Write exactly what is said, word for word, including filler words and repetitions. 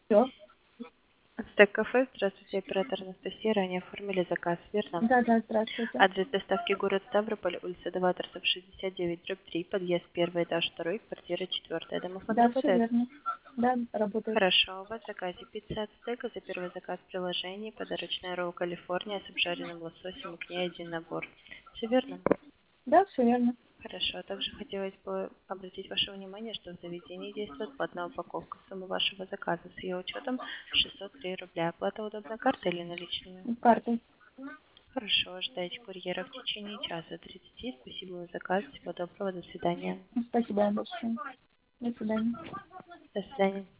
Все. Стек кафе, здравствуйте, оператор Анастасия, ранее оформили заказ, верно? Да, да, здравствуйте. Адрес доставки город Ставрополь, улица Новаторцев, шестьдесят девять, дробь три, подъезд первый, этаж второй, квартира четвертая. Домофон Да, все работает? верно. Да, работает. Хорошо, у вас в заказе пицца от стека, за первый заказ в приложении, подарочная ролл Калифорния с обжаренным лососем и к ней один набор. Все верно? Да, все верно. Хорошо. Также хотелось бы обратить ваше внимание, что в заведении действует платная упаковка. Сумма вашего заказа с ее учетом шестьсот три рубля. Оплата удобна картой или наличными? Картой. Хорошо. Ожидайте курьера в течение часа тридцати. Спасибо за заказ. Всего доброго. До свидания. Спасибо большое. До свидания. До свидания.